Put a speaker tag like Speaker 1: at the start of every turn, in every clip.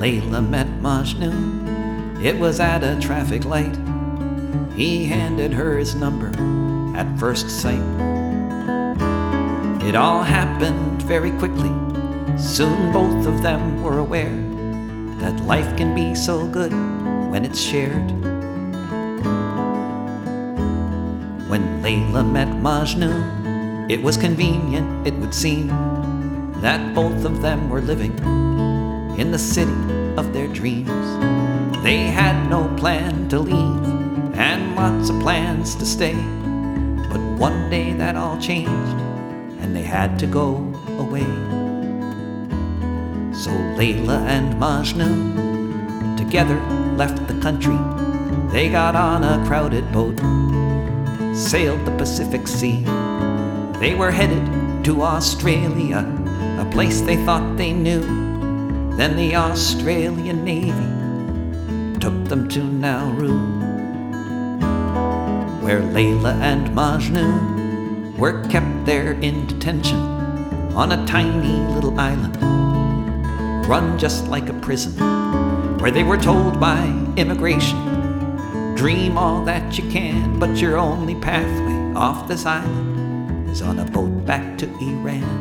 Speaker 1: Layla met Majnun, it was at a traffic light. He handed her his number at first sight. It all happened very quickly. Soon both of them were aware that life can be so good when it's shared. When Layla met Majnun, it was convenient, it would seem, that both of them were living in the city of their dreams. They had no plan to leave and lots of plans to stay, but one day that all changed and they had to go away. So Layla and Majnun together left the country. They got on a crowded boat, sailed the Pacific Sea. They were headed to Australia, a place they thought they knew. Then the Australian Navy took them to Nauru, where Layla and Majnun were kept there in detention on a tiny little island, run just like a prison, where they were told by immigration, dream all that you can, but your only pathway off this island is on a boat back to Iran.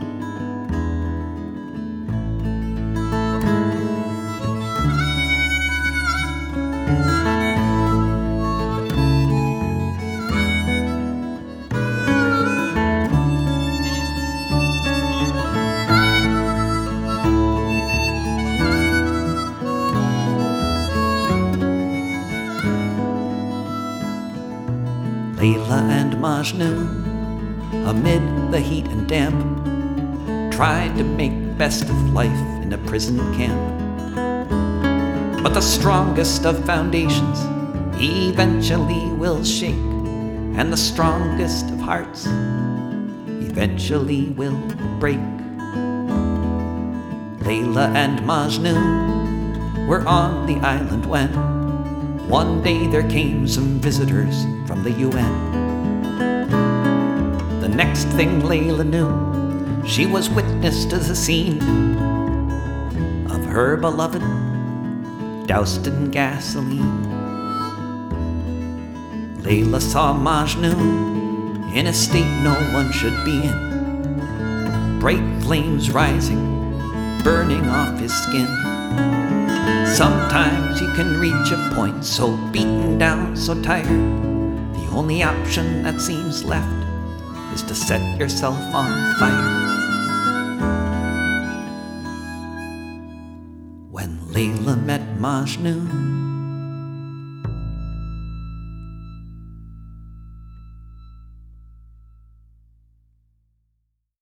Speaker 1: Layla and Majnun, amid the heat and damp, tried to make best of life in a prison camp. But the strongest of foundations eventually will shake, and the strongest of hearts eventually will break. Layla and Majnun were on the island when one day there came some visitors from the UN. The next thing Layla knew, she was witness to the scene of her beloved doused in gasoline. Layla saw Majnun in a state no one should be in, bright flames rising, burning off his skin. Sometimes you can reach a point so beaten down, so tired, the only option that seems left is to set yourself on fire. When Layla met Majnun,